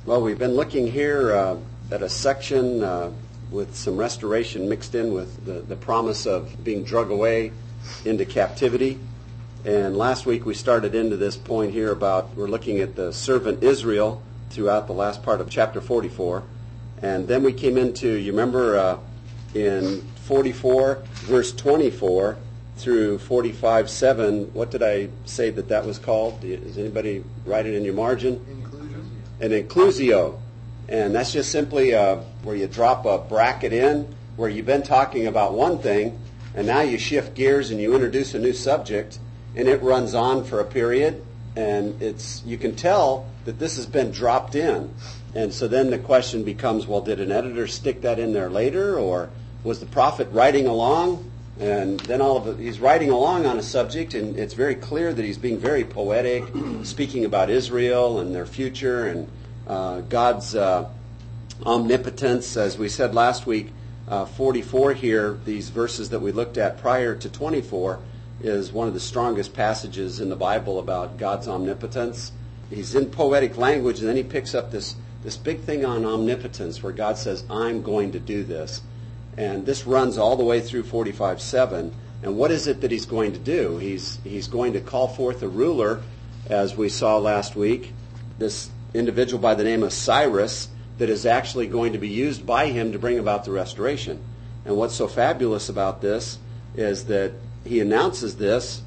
Well, we've been looking here at a section with some restoration mixed in with the promise of being drug away into captivity. And last week we started into this point here about we're looking at the servant Israel throughout the last part of chapter 44. And then we came into, you remember in 44, verse 24 through 45:7, what did I say that was called? Does anybody write it in your margin? An inclusio. And that's just simply where you drop a bracket in, where you've been talking about one thing, and now you shift gears and you introduce a new subject, and it runs on for a period, and you can tell that this has been dropped in. And so then the question becomes, well, did an editor stick that in there later, or was the prophet writing along? And then he's writing along on a subject, and it's very clear that he's being very poetic, speaking about Israel and their future and God's omnipotence. As we said last week, 44 here, these verses that we looked at prior to 24, is one of the strongest passages in the Bible about God's omnipotence. He's in poetic language, and then he picks up this big thing on omnipotence where God says, I'm going to do this. And this runs all the way through 45:7. And what is it that he's going to do? He's going to call forth a ruler, as we saw last week, this individual by the name of Cyrus, that is actually going to be used by him to bring about the restoration. And what's so fabulous about this is that he announces this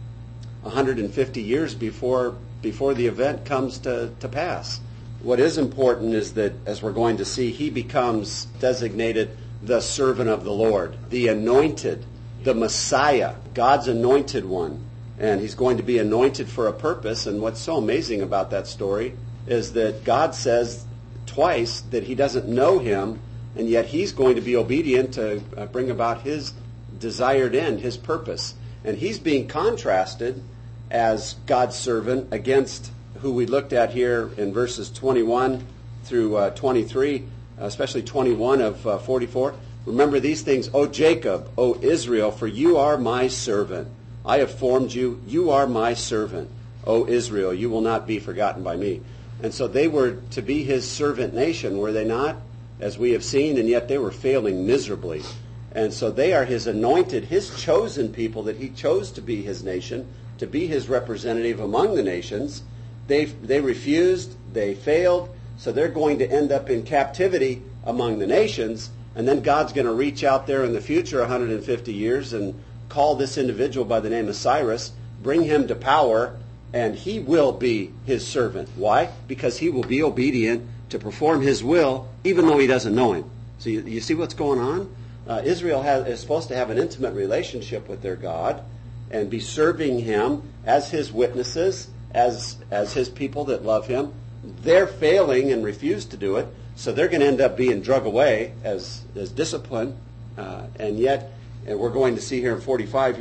150 years before the event comes to pass. What is important is that, as we're going to see, he becomes designated the servant of the Lord, the anointed, the Messiah, God's anointed one. And he's going to be anointed for a purpose. And what's so amazing about that story is that God says twice that he doesn't know him, and yet he's going to be obedient to bring about his desired end, his purpose. And he's being contrasted as God's servant against who we looked at here in verses 21 through 23, especially 21 of 44. Remember these things, O Jacob, O Israel, for you are my servant. I have formed you. You are my servant. O Israel, you will not be forgotten by me. And so they were to be his servant nation, were they not? As we have seen, and yet they were failing miserably. And so they are his anointed, his chosen people that he chose to be his nation, to be his representative among the nations. They refused, they failed, so they're going to end up in captivity among the nations, and then God's going to reach out there in the future 150 years and call this individual by the name of Cyrus, bring him to power, and he will be his servant. Why? Because he will be obedient to perform his will, even though he doesn't know him. So you see what's going on? Israel is supposed to have an intimate relationship with their God and be serving him as his witnesses, as his people that love him. They're failing and refuse to do it, so they're going to end up being drug away as discipline. And yet, and we're going to see here in 45,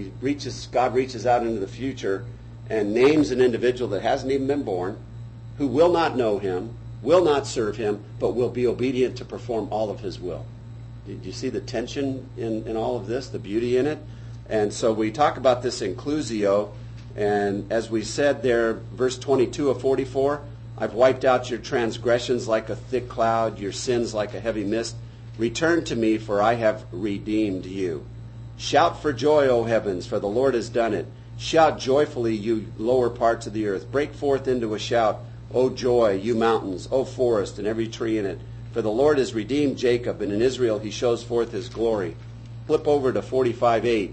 God reaches out into the future and names an individual that hasn't even been born, who will not know him, will not serve him, but will be obedient to perform all of his will. Did you see the tension in all of this, the beauty in it? And so we talk about this inclusio, and as we said there, verse 22 of 44, I've wiped out your transgressions like a thick cloud, your sins like a heavy mist. Return to me, for I have redeemed you. Shout for joy, O heavens, for the Lord has done it. Shout joyfully, you lower parts of the earth. Break forth into a shout, O joy, you mountains, O forest, and every tree in it. For the Lord has redeemed Jacob, and in Israel he shows forth his glory. Flip over to 45:8.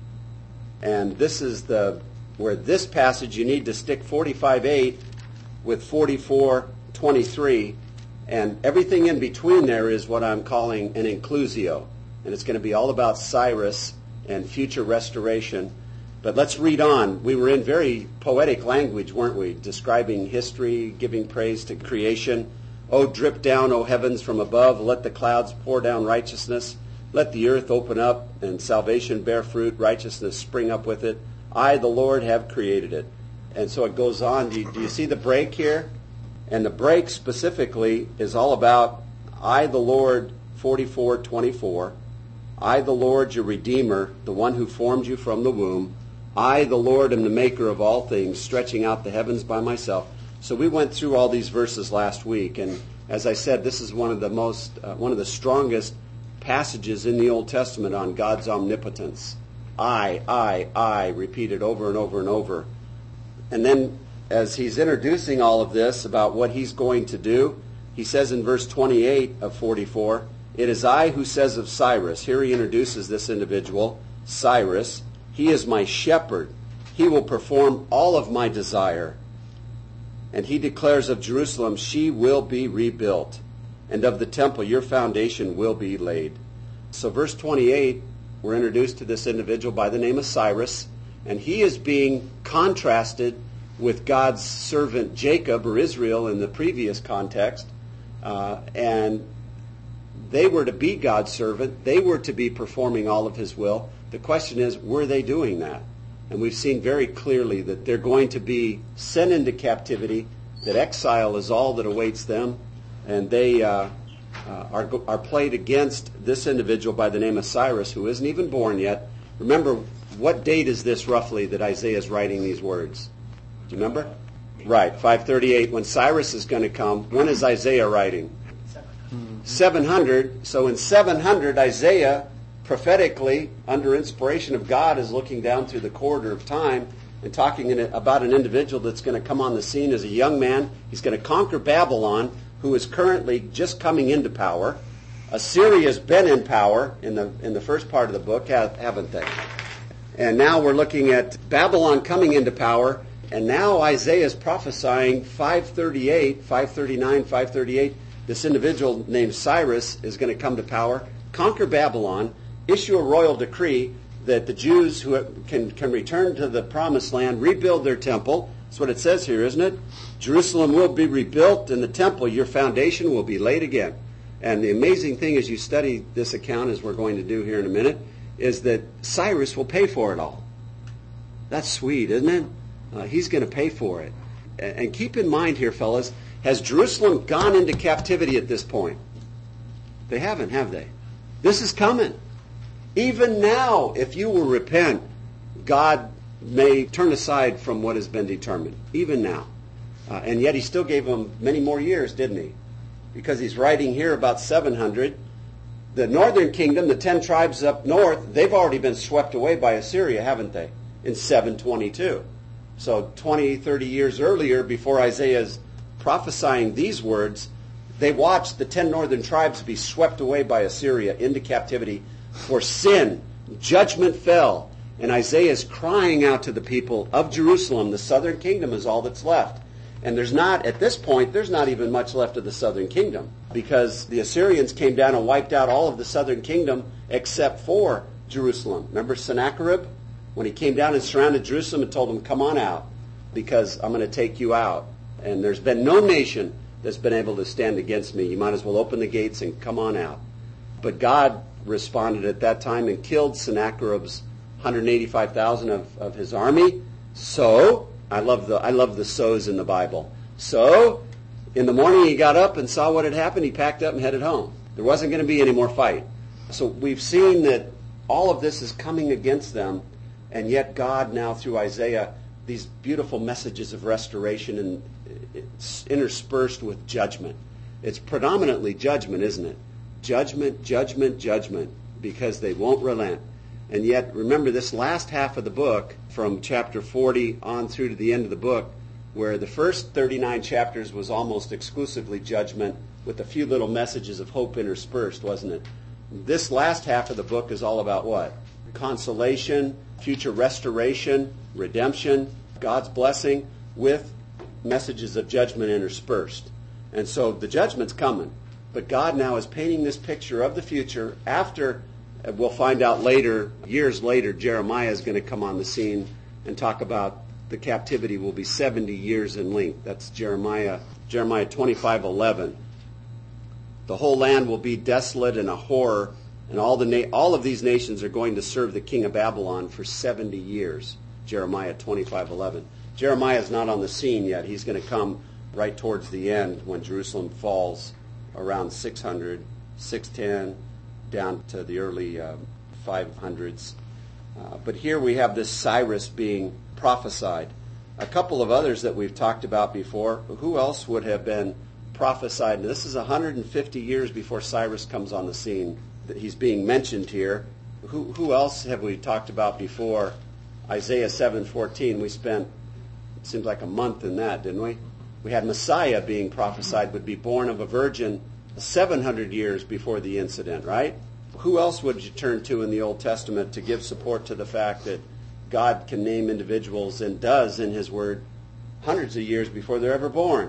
And this is where this passage, you need to stick 45:8 with 44:23, and everything in between there is what I'm calling an inclusio. And it's going to be all about Cyrus and future restoration. But let's read on. We were in very poetic language, weren't we? Describing history, giving praise to creation. Oh, drip down, O heavens, from above. Let the clouds pour down righteousness. Let the earth open up and salvation bear fruit, righteousness spring up with it. I, the Lord, have created it. And so it goes on. Do you see the break here? And the break specifically is all about I, the Lord, 44:24. I, the Lord, your Redeemer, the one who formed you from the womb. I, the Lord, am the maker of all things, stretching out the heavens by myself. So we went through all these verses last week, and as I said, this is one of the strongest passages in the Old Testament on God's omnipotence. I, repeated over and over and over. And then as he's introducing all of this about what he's going to do, he says in verse 28 of 44, "It is I who says of Cyrus," here he introduces this individual, Cyrus, "He is my shepherd. He will perform all of my desire." And he declares of Jerusalem, "She will be rebuilt, and of the temple your foundation will be laid." So verse 28, we're introduced to this individual by the name of Cyrus, and he is being contrasted with God's servant Jacob, or Israel in the previous context. And they were to be God's servant. They were to be performing all of his will. The question is, were they doing that? And we've seen very clearly that they're going to be sent into captivity, that exile is all that awaits them, and they are played against this individual by the name of Cyrus, who isn't even born yet. Remember, what date is this roughly that Isaiah is writing these words? Do you remember? Right, 538, when Cyrus is going to come. When is Isaiah writing? 700. So in 700, Isaiah, prophetically, under inspiration of God, is looking down through the corridor of time and talking about an individual that's going to come on the scene as a young man. He's going to conquer Babylon, who is currently just coming into power. Assyria's been in power in the first part of the book, haven't they? And now we're looking at Babylon coming into power, and now Isaiah is prophesying 538, 539, 538. This individual named Cyrus is going to come to power, conquer Babylon, issue a royal decree that the Jews who can return to the promised land, rebuild their temple. That's what it says here, isn't it? Jerusalem will be rebuilt, and the temple, your foundation, will be laid again. And the amazing thing as you study this account, as we're going to do here in a minute, is that Cyrus will pay for it all. That's sweet, isn't it? He's going to pay for it. And keep in mind here, fellas, has Jerusalem gone into captivity at this point? They haven't, have they? This is coming. Even now, if you will repent, God may turn aside from what has been determined. Even now. And yet he still gave them many more years, didn't he? Because he's writing here about 700. The northern kingdom, the 10 tribes up north, they've already been swept away by Assyria, haven't they? In 722. So 20, 30 years earlier, before Isaiah's prophesying these words, they watched the 10 northern tribes be swept away by Assyria into captivity for sin. Judgment fell. And Isaiah is crying out to the people of Jerusalem. The southern kingdom is all that's left. And at this point, there's not even much left of the southern kingdom, because the Assyrians came down and wiped out all of the southern kingdom except for Jerusalem. Remember Sennacherib? When he came down and surrounded Jerusalem and told them, "Come on out, because I'm going to take you out. And there's been no nation that's been able to stand against me. You might as well open the gates and come on out." But God responded at that time and killed Sennacherib's 185,000 of his army. So, I love the so's in the Bible. So, in the morning he got up and saw what had happened. He packed up and headed home. There wasn't going to be any more fight. So we've seen that all of this is coming against them, and yet God now through Isaiah, these beautiful messages of restoration, and it's interspersed with judgment. It's predominantly judgment, isn't it? Judgment, judgment, judgment, because they won't relent. And yet, remember this last half of the book, from chapter 40 on through to the end of the book, where the first 39 chapters was almost exclusively judgment with a few little messages of hope interspersed, wasn't it? This last half of the book is all about what? Consolation, future restoration, redemption, God's blessing, with messages of judgment interspersed. And so the judgment's coming. But God now is painting this picture of the future after, we'll find out later, years later, Jeremiah is going to come on the scene and talk about the captivity will be 70 years in length. That's Jeremiah 25:11. The whole land will be desolate and a horror, and all of these nations are going to serve the king of Babylon for 70 years. Jeremiah 25:11. Jeremiah is not on the scene yet. He's going to come right towards the end when Jerusalem falls around 600, 610, down to the early 500s. But here we have this Cyrus being prophesied. A couple of others that we've talked about before. Who else would have been prophesied? And this is 150 years before Cyrus comes on the scene. He's being mentioned here. Who else have we talked about before? Isaiah 7:14. We spent, it seems like a month in that, didn't we? We had Messiah being prophesied would be born of a virgin 700 years before the incident, right? Who else would you turn to in the Old Testament to give support to the fact that God can name individuals and does in His Word hundreds of years before they're ever born? Do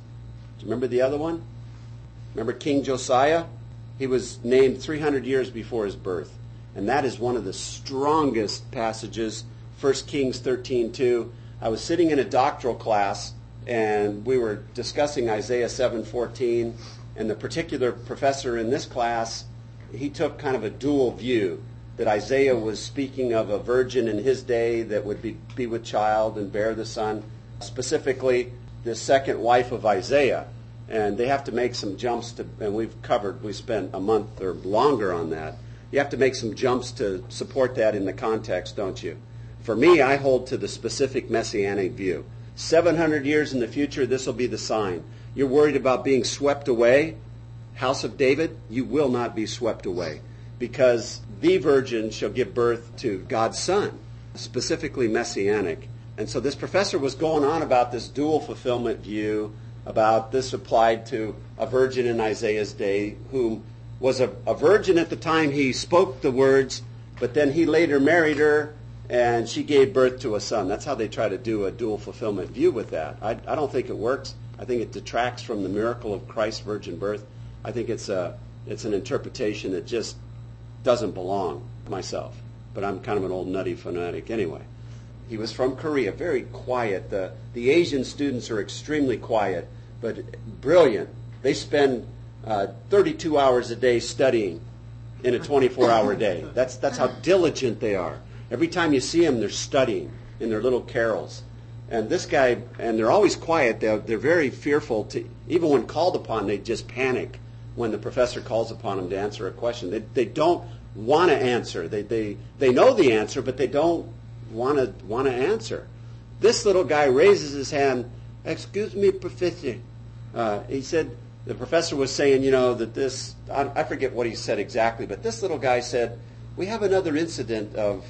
you remember the other one? Remember King Josiah? He was named 300 years before his birth. And that is one of the strongest passages, 1 Kings 13:2. I was sitting in a doctoral class, and we were discussing Isaiah 7:14, and the particular professor in this class, he took kind of a dual view, that Isaiah was speaking of a virgin in his day that would be with child and bear the son, specifically the second wife of Isaiah. And they have to make some jumps to, and we spent a month or longer on that. You have to make some jumps to support that in the context, don't you? For me, I hold to the specific messianic view. 700 years in the future, this will be the sign. You're worried about being swept away? House of David, you will not be swept away, because the virgin shall give birth to God's son, specifically messianic. And so this professor was going on about this dual fulfillment view, about this applied to a virgin in Isaiah's day, whom was a virgin at the time he spoke the words, but then he later married her, and she gave birth to a son. That's how they try to do a dual fulfillment view with that. I don't think it works. I think it detracts from the miracle of Christ's virgin birth. I think it's an interpretation that just doesn't belong myself. But I'm kind of an old nutty fanatic anyway. He was from Korea, very quiet. The Asian students are extremely quiet, but brilliant. They spend 32 hours a day studying in a 24-hour day. That's how diligent they are. Every time you see them, they're studying in their little carols. And this guy, and they're always quiet. They're very fearful. Even when called upon, they just panic when the professor calls upon them to answer a question. They don't want to answer. They know the answer, but they don't want to answer. This little guy raises his hand. "Excuse me, professor." He said, the professor was saying, that this, I forget what he said exactly, but this little guy said, "We have another incident of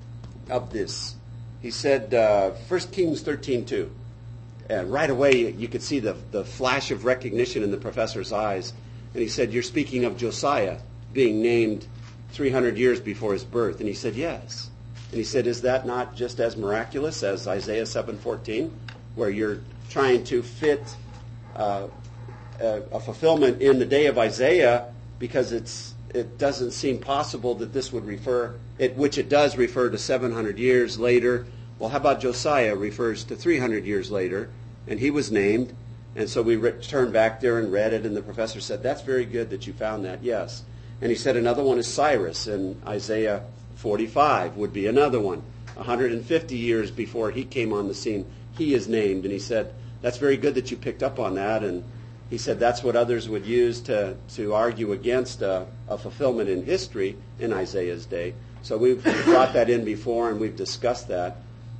this." He said, 1 Kings 13:2. And right away, you could see the flash of recognition in the professor's eyes. And he said, "You're speaking of Josiah being named 300 years before his birth." And he said, "Yes." And he said, "Is that not just as miraculous as Isaiah 7:14, where you're trying to fit a fulfillment in the day of Isaiah, because it doesn't seem possible that this would which it does refer to 700 years later. Well, how about Josiah refers to 300 years later, and he was named." And so we turned back there and read it, and the professor said, "That's very good that you found that, yes." And he said another one is Cyrus in Isaiah 45 would be another one. 150 years before he came on the scene, he is named. And he said, "That's very good that you picked up on that." And he said that's what others would use to argue against a fulfillment in history in Isaiah's day. So we've brought that in before, and we've discussed that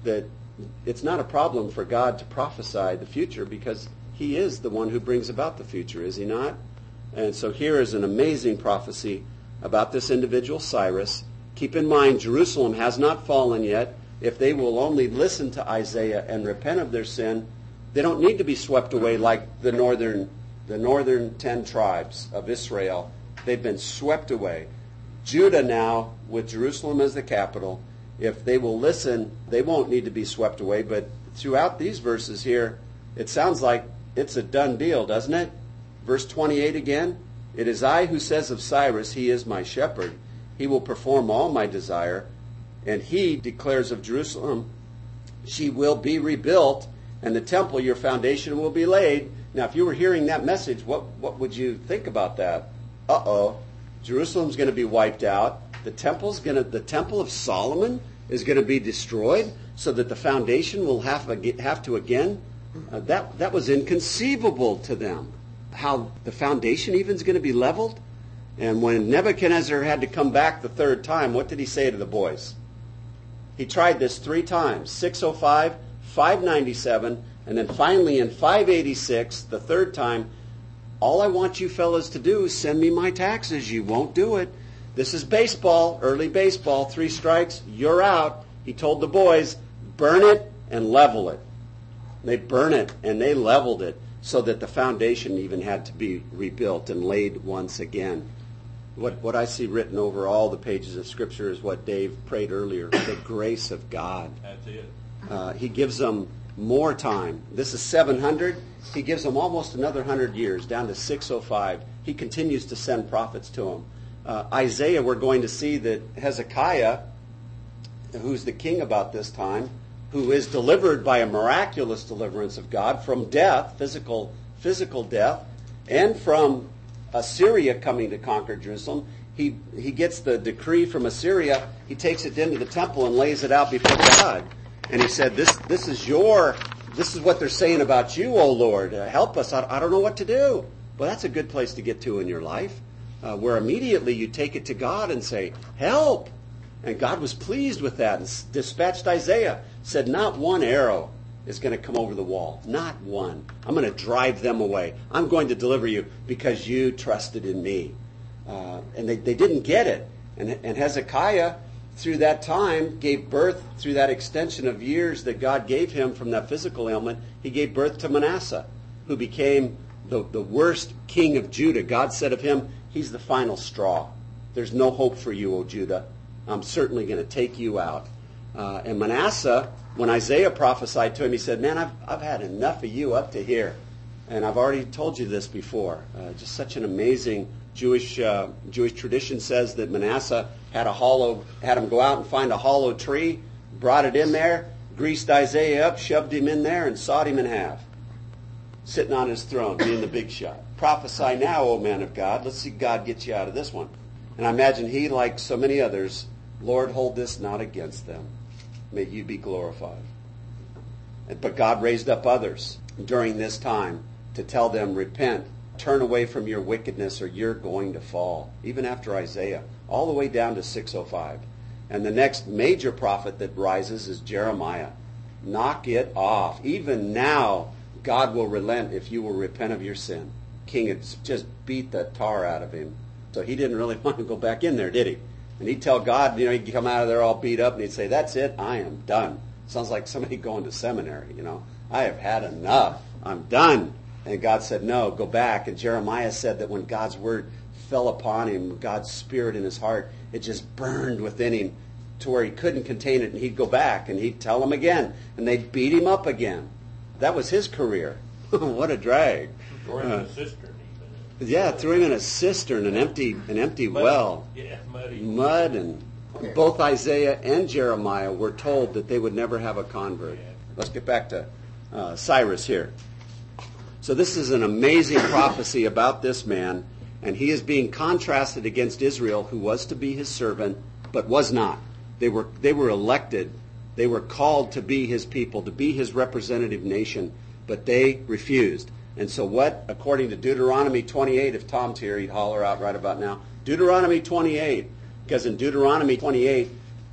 it's not a problem for God to prophesy the future, because He is the one who brings about the future, is He not? And so here is an amazing prophecy about this individual, Cyrus. Keep in mind, Jerusalem has not fallen yet. If they will only listen to Isaiah and repent of their sin, they don't need to be swept away like the northern 10 tribes of Israel. They've been swept away. Judah now, with Jerusalem as the capital, if they will listen, they won't need to be swept away. But throughout these verses here, it sounds like it's a done deal, doesn't it? Verse 28 again, "It is I who says of Cyrus, he is my shepherd. He will perform all my desire. And he declares of Jerusalem, she will be rebuilt, and the temple, your foundation, will be laid." Now, if you were hearing that message, what would you think about that? Jerusalem's going to be wiped out. The temple of Solomon is going to be destroyed, so that the foundation will have to again. That was inconceivable to them. How the foundation even is going to be leveled. And when Nebuchadnezzar had to come back the third time, what did he say to the boys? He tried this 3 times, 605, 597, and then finally in 586, the third time, all I want you fellas to do is send me my taxes. You won't do it. This is baseball, early baseball, 3 strikes, you're out. He told the boys, burn it and level it. They burn it and they leveled it so that the foundation even had to be rebuilt and laid once again. What I see written over all the pages of Scripture is what Dave prayed earlier, the grace of God. That's it. He gives them more time. This is 700. He gives them almost another 100 years, down to 605. He continues to send prophets to them. Isaiah, we're going to see that Hezekiah, who's the king about this time, who is delivered by a miraculous deliverance of God from death, physical death, and from Assyria coming to conquer Jerusalem. He gets the decree from Assyria. He takes it into the temple and lays it out before God. And he said, this is what they're saying about you, O Lord. Help us. I don't know what to do. Well, that's a good place to get to in your life, where immediately you take it to God and say, help. And God was pleased with that and dispatched Isaiah, said, not one arrow is going to come over the wall. Not one. I'm going to drive them away. I'm going to deliver you because you trusted in me. And they didn't get it. And Hezekiah, through that time, gave birth, through that extension of years that God gave him from that physical ailment, he gave birth to Manasseh, who became the worst king of Judah. God said of him, he's the final straw. There's no hope for you, O Judah. I'm certainly going to take you out. And Manasseh, when Isaiah prophesied to him, he said, man, I've had enough of you up to here. And I've already told you this before. Just such an amazing Jewish tradition says that Manasseh had him go out and find a hollow tree, brought it in there, greased Isaiah up, shoved him in there, and sawed him in half. Sitting on his throne, being the big shot. Prophesy now, O man of God. Let's see God get you out of this one. And I imagine he, like so many others, Lord, hold this not against them. May you be glorified. But God raised up others during this time to tell them, repent, turn away from your wickedness or you're going to fall. Even after Isaiah, all the way down to 605. And the next major prophet that rises is Jeremiah. Knock it off. Even now, God will relent if you will repent of your sin. King had just beat the tar out of him. So he didn't really want to go back in there, did he? And he'd tell God, he'd come out of there all beat up, and he'd say, that's it, I am done. Sounds like somebody going to seminary, I have had enough. I'm done. And God said, no, go back. And Jeremiah said that when God's word fell upon him, God's spirit in his heart, it just burned within him to where he couldn't contain it, and he'd go back, and he'd tell them again, and they'd beat him up again. That was his career. What a drag. Throw him in a cistern. Yeah, threw him in a cistern, an empty well. Yeah, mud, and both Isaiah and Jeremiah were told that they would never have a convert. Yeah. Let's get back to Cyrus here. So this is an amazing prophecy about this man, and he is being contrasted against Israel, who was to be his servant, but was not. They were elected. They were called to be his people, to be his representative nation, but they refused. And so what, according to Deuteronomy 28, if Tom's here, he'd holler out right about now, Deuteronomy 28, because in Deuteronomy 28,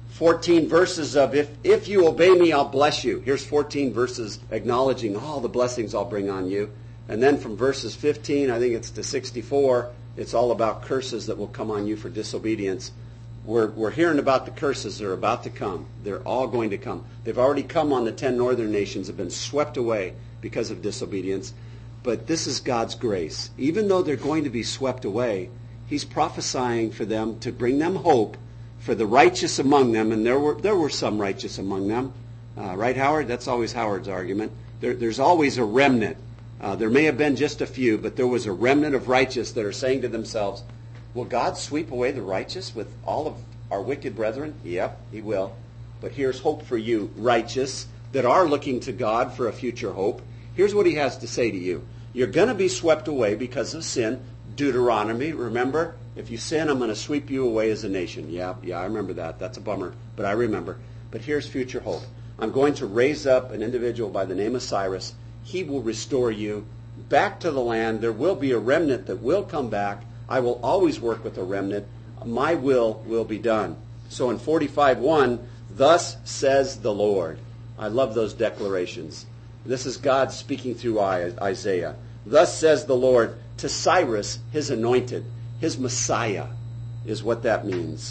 14 verses of, if you obey me, I'll bless you. Here's 14 verses acknowledging all the blessings I'll bring on you. And then from verses 15, I think it's to 64, it's all about curses that will come on you for disobedience. We're hearing about the curses that are about to come. They're all going to come. They've already come on the 10 northern nations, have been swept away because of disobedience. But this is God's grace. Even though they're going to be swept away, he's prophesying for them to bring them hope for the righteous among them. And there were some righteous among them. Right, Howard? That's always Howard's argument. There's always a remnant. There may have been just a few, but there was a remnant of righteous that are saying to themselves, will God sweep away the righteous with all of our wicked brethren? Yep, he will. But here's hope for you, righteous, that are looking to God for a future hope. Here's what he has to say to you. You're going to be swept away because of sin. Deuteronomy, remember? If you sin, I'm going to sweep you away as a nation. Yeah, I remember that. That's a bummer, but I remember. But here's future hope. I'm going to raise up an individual by the name of Cyrus. He will restore you back to the land. There will be a remnant that will come back. I will always work with a remnant. My will be done. So in 45:1, thus says the Lord. I love those declarations. This is God speaking through Isaiah. Thus says the Lord to Cyrus, his anointed, his Messiah is what that means.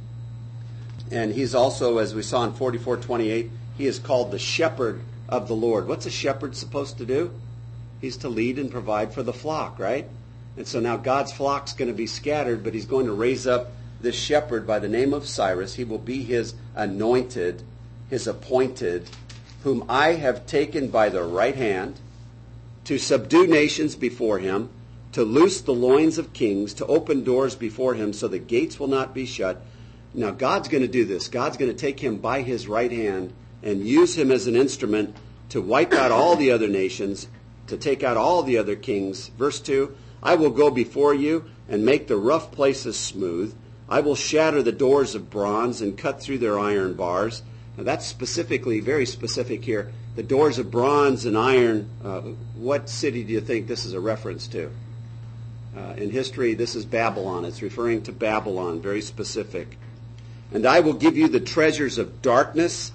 And he's also, as we saw in 44:28, he is called the shepherd of the Lord. What's a shepherd supposed to do? He's to lead and provide for the flock, right? And so now God's flock's going to be scattered, but he's going to raise up this shepherd by the name of Cyrus. He will be his anointed, his appointed, whom I have taken by the right hand to subdue nations before him, to loose the loins of kings, to open doors before him so the gates will not be shut. Now God's going to do this. God's going to take him by his right hand and use him as an instrument to wipe out all the other nations, to take out all the other kings. Verse 2, I will go before you and make the rough places smooth. I will shatter the doors of bronze and cut through their iron bars. Now that's specifically, very specific here. The doors of bronze and iron, what city do you think this is a reference to? In history, this is Babylon. It's referring to Babylon, very specific. And I will give you the treasures of darkness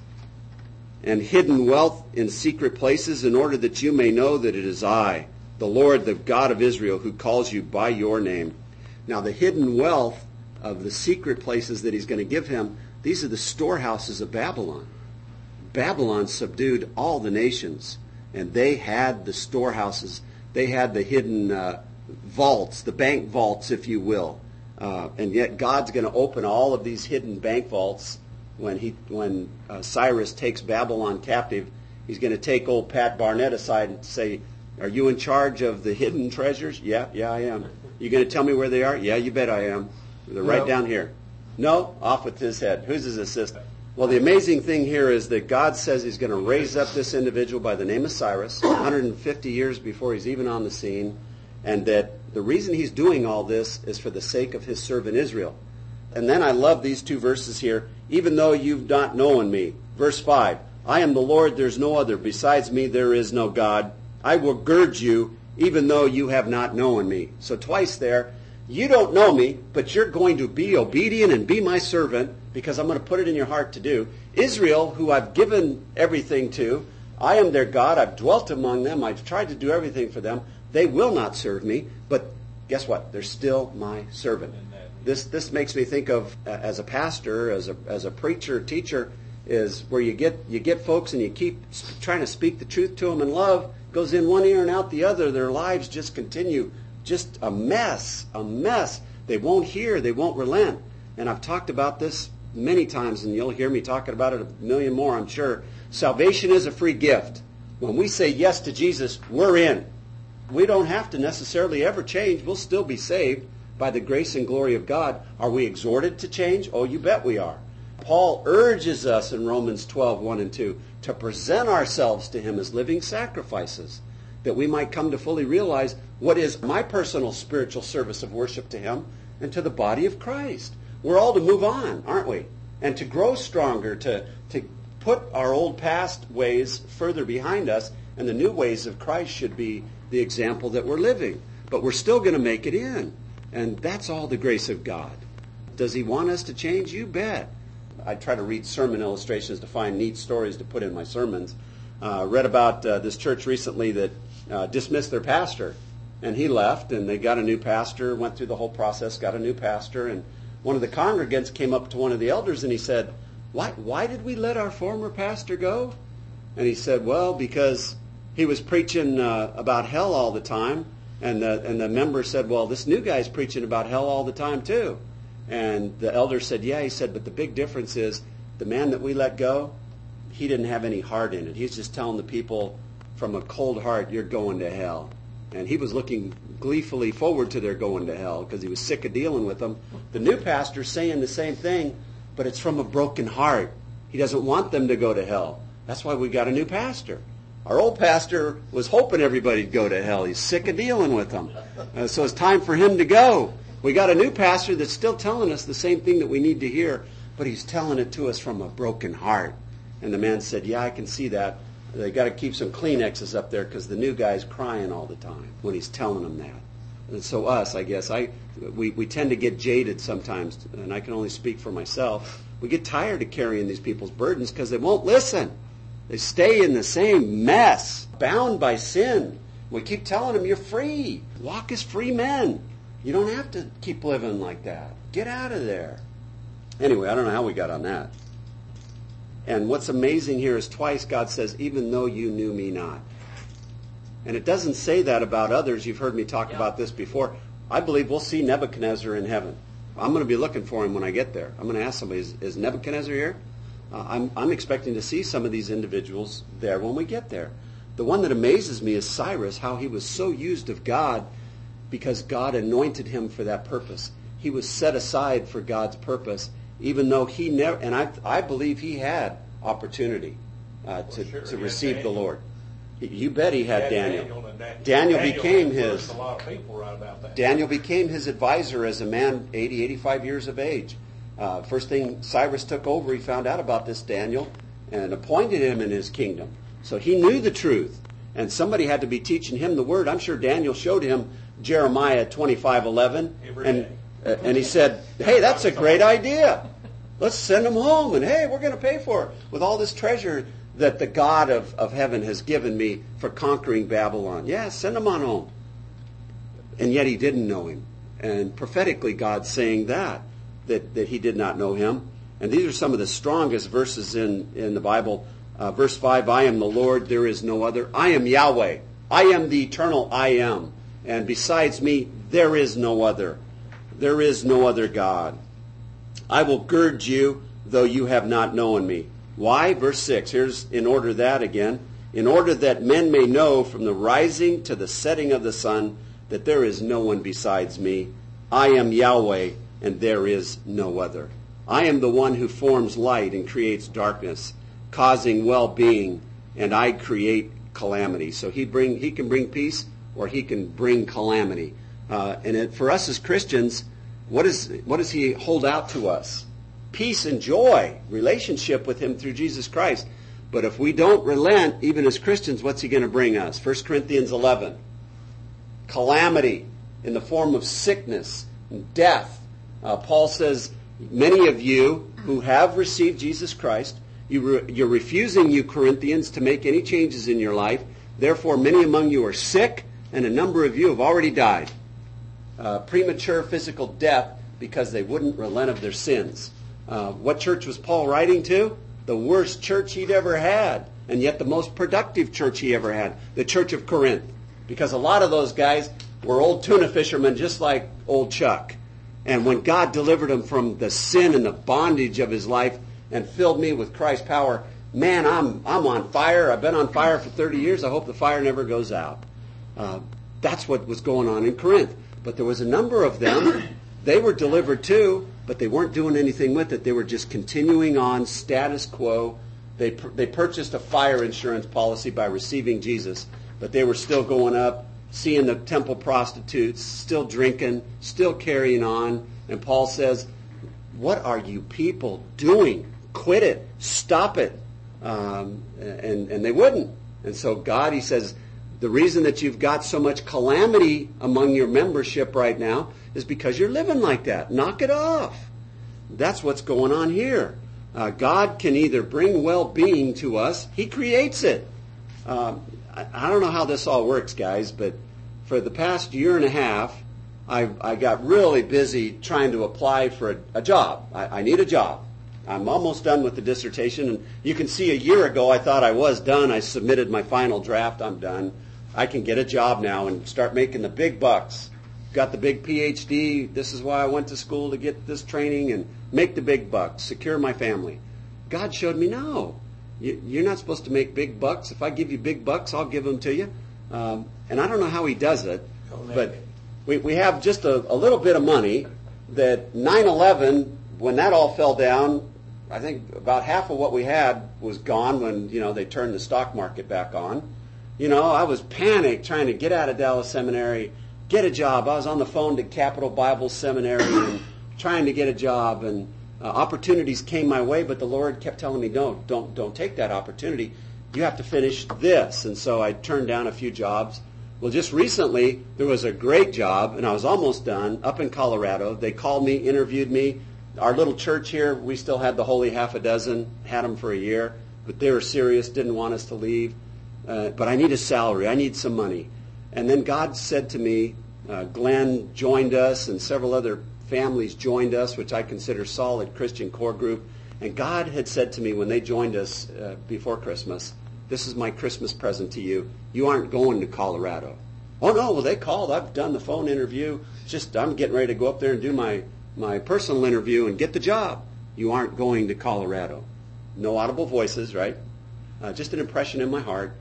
and hidden wealth in secret places in order that you may know that it is I, the Lord, the God of Israel, who calls you by your name. Now the hidden wealth of the secret places that he's going to give him, these are the storehouses of Babylon. Babylon subdued all the nations, and they had the storehouses. They had the hidden vaults, the bank vaults, if you will. And yet God's going to open all of these hidden bank vaults when Cyrus takes Babylon captive. He's going to take old Pat Barnett aside and say, are you in charge of the hidden treasures? Yeah, I am. You going to tell me where they are? Yeah, you bet I am. They're right down here. No, off with his head. Who's his assistant? Well, the amazing thing here is that God says he's going to raise up this individual by the name of Cyrus, 150 years before he's even on the scene, and that the reason he's doing all this is for the sake of his servant Israel. And then I love these two verses here. Even though you've not known me. Verse 5, I am the Lord, there's no other. Besides me, there is no God. I will gird you, even though you have not known me. So twice there, you don't know me, but you're going to be obedient and be my servant because I'm going to put it in your heart to do. Israel, who I've given everything to, I am their God. I've dwelt among them. I've tried to do everything for them. They will not serve me, but guess what? They're still my servant. This makes me think of, as a pastor, as a preacher, teacher, is where you get folks and you keep trying to speak the truth to them in love, goes in one ear and out the other. Their lives just continue, just a mess. They won't hear, they won't relent. And I've talked about this many times, and you'll hear me talking about it a million more, I'm sure. Salvation is a free gift. When we say yes to Jesus, we're in. We don't have to necessarily ever change. We'll still be saved by the grace and glory of God. Are we exhorted to change? Oh, you bet we are. Paul urges us in Romans 12:1-2 to present ourselves to him as living sacrifices, that we might come to fully realize what is my personal spiritual service of worship to him and to the body of Christ. We're all to move on, aren't we? And to grow stronger, to put our old past ways further behind us, and the new ways of Christ should be the example that we're living. But we're still going to make it in. And that's all the grace of God. Does he want us to change? You bet. I try to read sermon illustrations to find neat stories to put in my sermons. Read about this church recently that dismissed their pastor. And he left, and they got a new pastor, went through the whole process, got a new pastor. And one of the congregants came up to one of the elders and he said, why did we let our former pastor go? And he said, well, because he was preaching about hell all the time. And the member said, well, this new guy's preaching about hell all the time too. And the elder said, yeah. He said, but the big difference is the man that we let go, he didn't have any heart in it. He's just telling the people from a cold heart, you're going to hell. And he was looking gleefully forward to their going to hell because he was sick of dealing with them. The new pastor's saying the same thing, but it's from a broken heart. He doesn't want them to go to hell. That's why we got a new pastor. Our old pastor was hoping everybody'd go to hell. He's sick of dealing with them. So it's time for him to go. We got a new pastor that's still telling us the same thing that we need to hear, but he's telling it to us from a broken heart. And the man said, yeah, I can see that. They got to keep some Kleenexes up there because the new guy's crying all the time when he's telling them that. And so us, I guess, we tend to get jaded sometimes, and I can only speak for myself. We get tired of carrying these people's burdens because they won't listen. They stay in the same mess, bound by sin. We keep telling them, you're free. Walk as free men. You don't have to keep living like that. Get out of there. Anyway, I don't know how we got on that. And what's amazing here is twice God says, even though you knew me not. And it doesn't say that about others. You've heard me talk about this before. I believe we'll see Nebuchadnezzar in heaven. I'm going to be looking for him when I get there. I'm going to ask somebody, is Nebuchadnezzar here? I'm expecting to see some of these individuals there when we get there. The one that amazes me is Cyrus, how he was so used of God because God anointed him for that purpose. He was set aside for God's purpose, even though he never, and I believe he had opportunity to receive the Lord. You bet he had Daniel. Daniel became his. A lot of people right about that. Daniel became his advisor as a man 80, 85 years of age. First thing Cyrus took over, he found out about this Daniel and appointed him in his kingdom. So he knew the truth, and somebody had to be teaching him the word. I'm sure Daniel showed him Jeremiah 25:11, and he said, "Hey, that's a great idea. Let's send him home, and hey, we're going to pay for it with all this treasure that the God of heaven has given me for conquering Babylon. Yeah, send him on home." And yet he didn't know him, and prophetically God's saying that he did not know him. And these are some of the strongest verses in the Bible. Verse 5, I am the Lord, there is no other. I am Yahweh. I am the eternal I am. And besides me, there is no other. There is no other God. I will gird you, though you have not known me. Why? Verse 6, here's in order that again. In order that men may know from the rising to the setting of the sun that there is no one besides me. I am Yahweh, and there is no other. I am the one who forms light and creates darkness, causing well-being, and I create calamity. So he can bring peace, or he can bring calamity. For us as Christians, what does he hold out to us? Peace and joy, relationship with him through Jesus Christ. But if we don't relent, even as Christians, what's he going to bring us? 1 Corinthians 11. Calamity in the form of sickness and death. Paul says, many of you who have received Jesus Christ, you're refusing, you Corinthians, to make any changes in your life. Therefore, many among you are sick, and a number of you have already died. Premature physical death because they wouldn't relent of their sins. What church was Paul writing to? The worst church he'd ever had, and yet the most productive church he ever had, the church of Corinth. Because a lot of those guys were old tuna fishermen just like old Chuck. And when God delivered him from the sin and the bondage of his life and filled me with Christ's power, man, I'm on fire. I've been on fire for 30 years. I hope the fire never goes out. That's what was going on in Corinth. But there was a number of them. They were delivered too, but they weren't doing anything with it. They were just continuing on status quo. They purchased a fire insurance policy by receiving Jesus, but they were still going up, seeing the temple prostitutes, still drinking, still carrying on. And Paul says, what are you people doing? Quit it. Stop it. And they wouldn't. And so God, he says, the reason that you've got so much calamity among your membership right now is because you're living like that. Knock it off. That's what's going on here. God can either bring well-being to us. He creates it. I don't know how this all works, guys, but for the past year and a half, I got really busy trying to apply for a job. I need a job. I'm almost done with the dissertation, and you can see a year ago I thought I was done. I submitted my final draft. I'm done. I can get a job now and start making the big bucks. Got the big PhD. This is why I went to school, to get this training and make the big bucks, secure my family. God showed me, no, you're not supposed to make big bucks. If I give you big bucks, I'll give them to you. And I don't know how he does it, but we have just a little bit of money that 9/11, when that all fell down, I think about half of what we had was gone when, they turned the stock market back on. I was panicked trying to get out of Dallas Seminary, get a job. I was on the phone to Capital Bible Seminary and trying to get a job, and opportunities came my way, but the Lord kept telling me, no, don't take that opportunity. You have to finish this. And so I turned down a few jobs. Well, just recently, there was a great job, and I was almost done, up in Colorado. They called me, interviewed me. Our little church here, we still had the Holy Half a Dozen, had them for a year. but they were serious, didn't want us to leave. But I need a salary. I need some money. And then God said to me, Glenn joined us and several other families joined us, which I consider solid Christian core group. And God had said to me when they joined us before Christmas, this is my Christmas present to you. You aren't going to Colorado. Oh, no, well, they called. I've done the phone interview. Just I'm getting ready to go up there and do my personal interview and get the job. You aren't going to Colorado. No audible voices, right? Just an impression in my heart.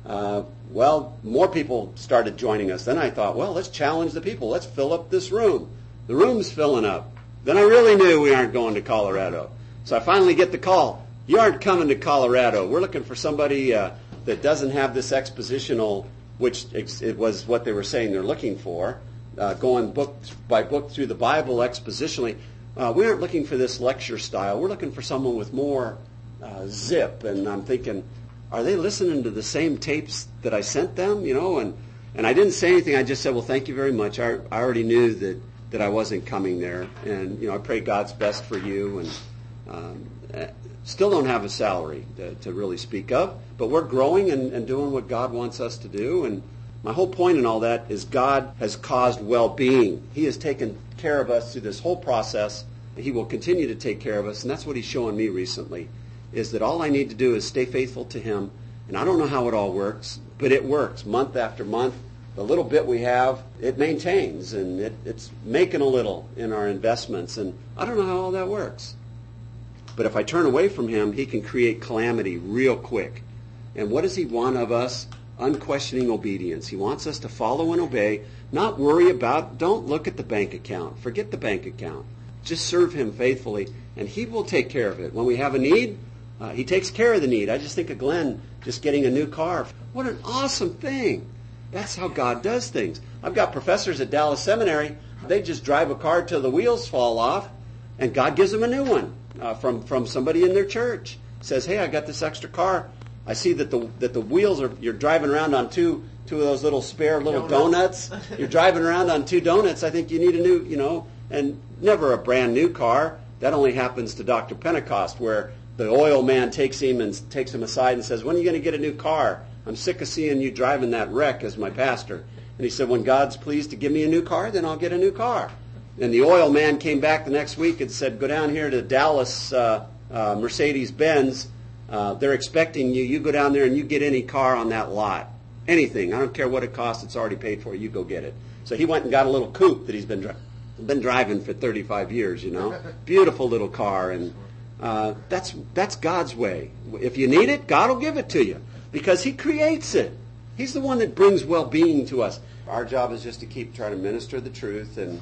Well, more people started joining us. Then I thought, well, let's challenge the people. Let's fill up this room. The room's filling up. Then I really knew we aren't going to Colorado. So I finally get the call. You aren't coming to Colorado. We're looking for somebody that doesn't have this expositional, which it was what they were saying they're looking for, going book by book through the Bible expositionally. We aren't looking for this lecture style. We're looking for someone with more zip. And I'm thinking, are they listening to the same tapes that I sent them? You know, and I didn't say anything. I just said, well, thank you very much. I already knew that I wasn't coming there. And, you know, I pray God's best for you. And still don't have a salary to really speak of. But we're growing and doing what God wants us to do. And my whole point in all that is God has caused well-being. He has taken care of us through this whole process. He will continue to take care of us. And that's what he's showing me recently, is that all I need to do is stay faithful to him. And I don't know how it all works, but it works month after month. The little bit we have, it maintains, and it's making a little in our investments. And I don't know how all that works. But if I turn away from him, he can create calamity real quick. And what does he want of us? Unquestioning obedience. He wants us to follow and obey, not worry about, don't look at the bank account. Forget the bank account. Just serve him faithfully, and he will take care of it. When we have a need, he takes care of the need. I just think of Glenn just getting a new car. What an awesome thing. That's how God does things. I've got professors at Dallas Seminary. They just drive a car till the wheels fall off, and God gives them a new one from somebody in their church. Says, hey, I got this extra car. I see that the wheels are, you're driving around on two of those little spare little donuts. You're driving around on 2 donuts. I think you need a new, you know, and never a brand new car. That only happens to Dr. Pentecost, where the oil man takes him aside and says, when are you going to get a new car? I'm sick of seeing you driving that wreck as my pastor. And he said, when God's pleased to give me a new car, then I'll get a new car. And the oil man came back the next week and said, go down here to Dallas Mercedes-Benz. They're expecting you. You go down there and you get any car on that lot. Anything. I don't care what it costs. It's already paid for. You go get it. So he went and got a little coupe that he's been driving for 35 years, you know. Beautiful little car. And that's God's way. If you need it, God will give it to you because he creates it. He's the one that brings well-being to us. Our job is just to keep trying to minister the truth. And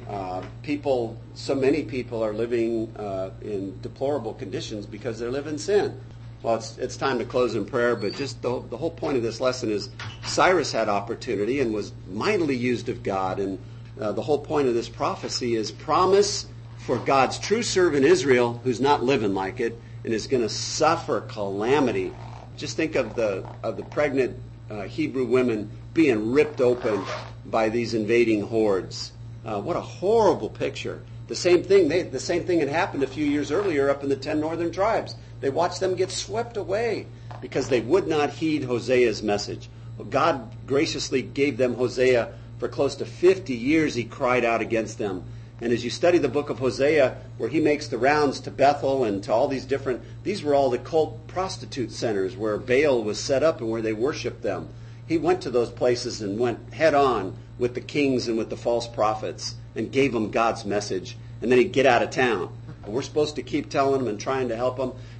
so many people are living in deplorable conditions because they live in sin. Well, it's time to close in prayer, but just the whole point of this lesson is Cyrus had opportunity and was mightily used of God. And the whole point of this prophecy is promise for God's true servant Israel, who's not living like it and is going to suffer calamity. Just think of the pregnant Hebrew women being ripped open by these invading hordes. What a horrible picture. The same thing had happened a few years earlier up in the 10 northern tribes. They watched them get swept away because they would not heed Hosea's message. Well, God graciously gave them Hosea. For close to 50 years he cried out against them. And as you study the book of Hosea, where he makes the rounds to Bethel and to all these were all the cult prostitute centers where Baal was set up and where they worshiped them. He went to those places and went head on with the kings and with the false prophets and gave them God's message. And then he'd get out of town. We're supposed to keep telling them and trying to help them.